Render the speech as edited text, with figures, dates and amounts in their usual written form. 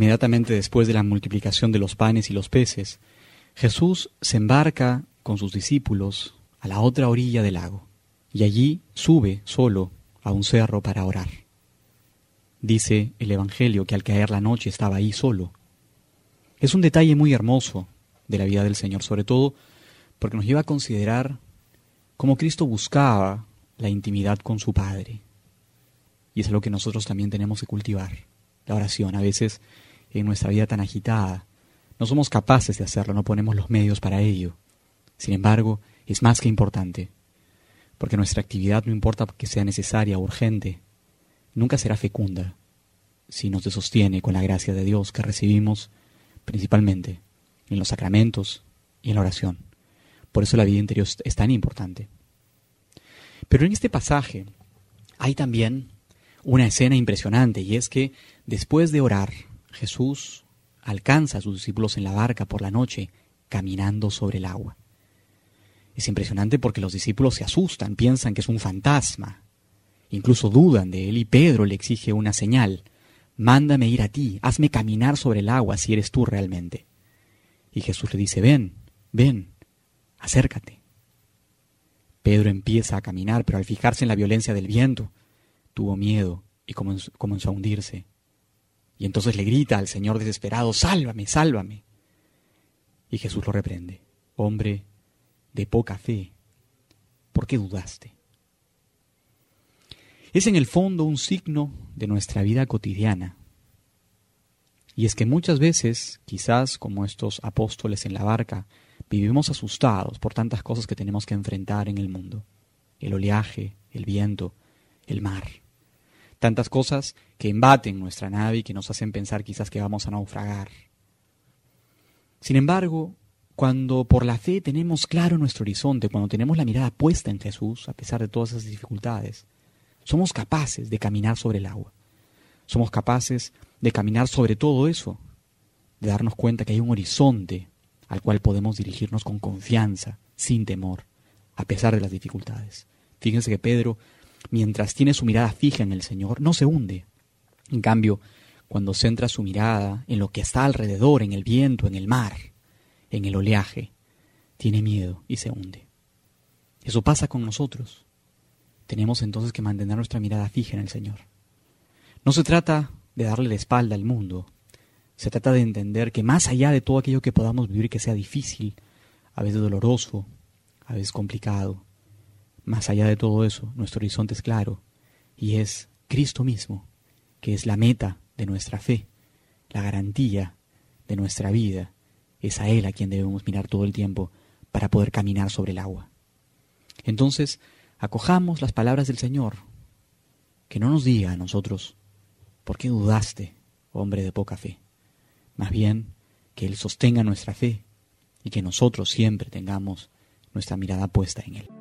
Inmediatamente después de la multiplicación de los panes y los peces, Jesús se embarca con sus discípulos a la otra orilla del lago y allí sube solo a un cerro para orar. Dice el Evangelio que al caer la noche estaba ahí solo. Es un detalle muy hermoso de la vida del Señor, sobre todo porque nos lleva a considerar cómo Cristo buscaba la intimidad con su Padre. Y es algo que nosotros también tenemos que cultivar, la oración. A veces en nuestra vida tan agitada no somos capaces de hacerlo, no ponemos los medios para ello. Sin embargo, es más que importante, porque nuestra actividad, no importa que sea necesaria o urgente, nunca será fecunda si no se sostiene con la gracia de Dios que recibimos principalmente en los sacramentos y en la oración. Por eso la vida interior es tan importante. Pero en este pasaje hay también una escena impresionante, y es que después de orar, Jesús alcanza a sus discípulos en la barca por la noche, caminando sobre el agua. Es impresionante porque los discípulos se asustan, piensan que es un fantasma, incluso dudan de él, y Pedro le exige una señal: mándame ir a ti, hazme caminar sobre el agua si eres tú realmente. Y Jesús le dice: ven, ven, acércate. Pedro empieza a caminar, pero al fijarse en la violencia del viento, tuvo miedo y comenzó a hundirse. Y entonces le grita al Señor desesperado: sálvame, sálvame. Y Jesús lo reprende: hombre de poca fe, ¿por qué dudaste? Es en el fondo un signo de nuestra vida cotidiana. Y es que muchas veces, quizás como estos apóstoles en la barca, vivimos asustados por tantas cosas que tenemos que enfrentar en el mundo. El oleaje, el viento, el mar. Tantas cosas que embaten nuestra nave y que nos hacen pensar quizás que vamos a naufragar. Sin embargo, cuando por la fe tenemos claro nuestro horizonte, cuando tenemos la mirada puesta en Jesús, a pesar de todas esas dificultades, somos capaces de caminar sobre el agua. Somos capaces de caminar sobre todo eso, de darnos cuenta que hay un horizonte al cual podemos dirigirnos con confianza, sin temor, a pesar de las dificultades. Fíjense que Pedro, mientras tiene su mirada fija en el Señor, no se hunde. En cambio, cuando centra su mirada en lo que está alrededor, en el viento, en el mar, en el oleaje, tiene miedo y se hunde. Eso pasa con nosotros. Tenemos entonces que mantener nuestra mirada fija en el Señor. No se trata de darle la espalda al mundo. Se trata de entender que más allá de todo aquello que podamos vivir que sea difícil, a veces doloroso, a veces complicado, más allá de todo eso, nuestro horizonte es claro, y es Cristo mismo, que es la meta de nuestra fe, la garantía de nuestra vida. Es a Él a quien debemos mirar todo el tiempo para poder caminar sobre el agua. Entonces, acojamos las palabras del Señor, que no nos diga a nosotros: ¿por qué dudaste, hombre de poca fe? Más bien, que Él sostenga nuestra fe y que nosotros siempre tengamos nuestra mirada puesta en Él.